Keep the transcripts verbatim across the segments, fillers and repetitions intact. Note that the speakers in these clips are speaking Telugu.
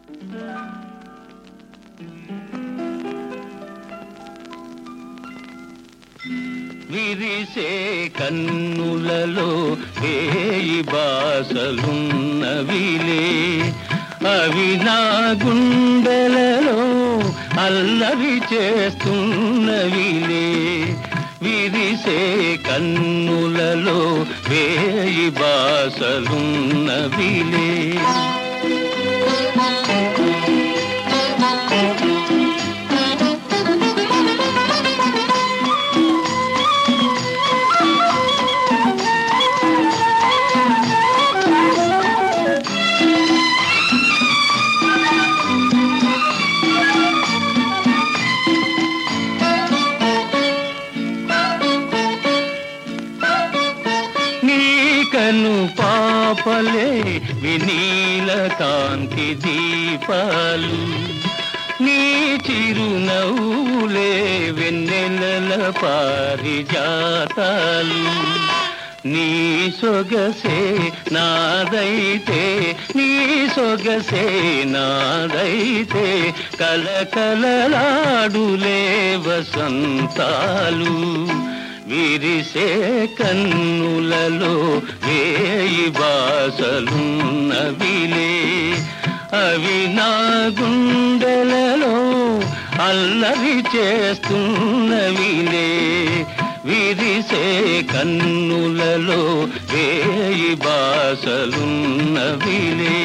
విరిసే కన్నులలో వేయి బాసలున్నవిలే, అవి నా గుండెలలో అల్లరి చేస్తున్నవిలే. విరిసే కన్నులలో వేయి బాసలున్నవిలే. కను పాపలే వినీల కాంతి దీపాలు, నీ చిరునవ్వులే వెన్నెలల పారిజాతాలు. నీ సొగసే నాదైతే, నీ సొగసే నాదైతే కలకలలాడులే వసంతాలు. విరిసే కన్నులలో వేయి బాసలున్నవిలే, అవి నా గుండెలలో అల్లరి చేస్తున్నవిలే. విరిసే కన్నులలో వేయి బాసలున్నవిలే.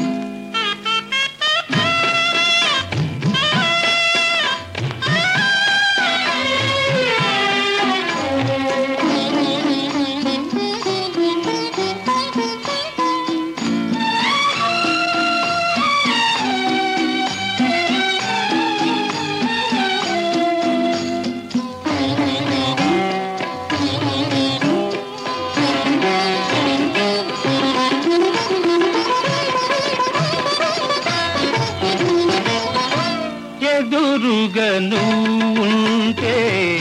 ఎదురుగను ఉంటే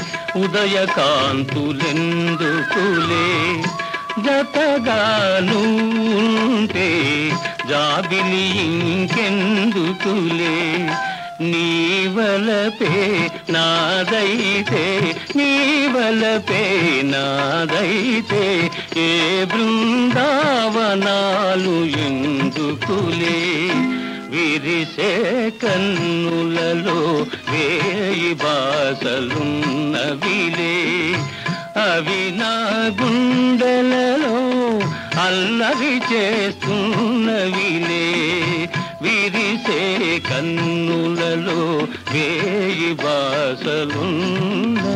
ఉదయకాంతులెందుకులే, జతగాను ఉంటే జాబిలి ఇంకెందుకులే. నీవలపే నాదైతే, నీవలపే నాదైతే ఏ బృందావనాలు ఎందుకులే. విరిసే కన్నులలో వేయి బాసలున్నవిలే, అవి నా గుండెలలో అల్లరి చేస్తున్నవిలే. విరిసే కన్నులలో వేయి బాసలున్న